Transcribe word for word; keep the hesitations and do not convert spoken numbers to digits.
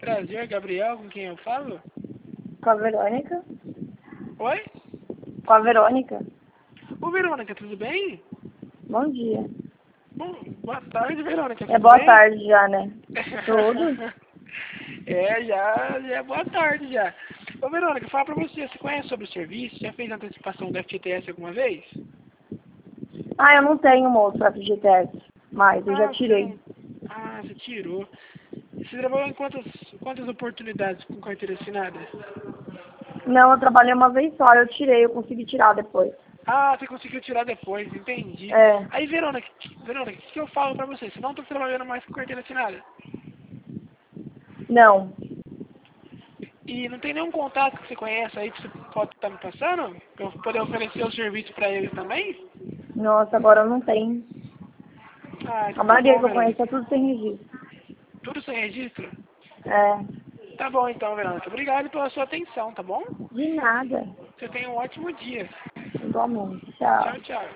prazer, Gabriel, com quem eu falo? Com a Verônica? Oi? Com a Verônica? Ô, Verônica, tudo bem? Bom dia. Bom, boa tarde, Verônica, tudo É boa bem? tarde já, né? Tudo? É, já, já é boa tarde já. Ô, Verônica, fala pra você, você conhece sobre o serviço? Já fez antecipação do F G T S alguma vez? Ah, eu não tenho moço para F G T S, mas eu já Ah, você tirei. não... Ah, você tirou. Você trabalhou em quantas, quantas oportunidades com carteira assinada? Não, eu trabalhei uma vez só, eu tirei, eu consegui tirar depois. Ah, você conseguiu tirar depois, entendi. É, Aí, Verônica, Verônica, o que eu falo pra você? Você não tá trabalhando mais com carteira assinada. não. E não tem nenhum contato que você conhece aí que você pode estar me passando? Pra eu poder oferecer o serviço pra eles também? Nossa, agora eu não tenho. Ah, A então tá maioria bom, que eu conheço Verônica. é tudo sem registro. Tudo sem registro? É, Tá bom então, Verônica. Obrigado pela sua atenção, tá bom? de nada. Você tenha um ótimo dia. Igualmente. Tchau. Tchau, tchau.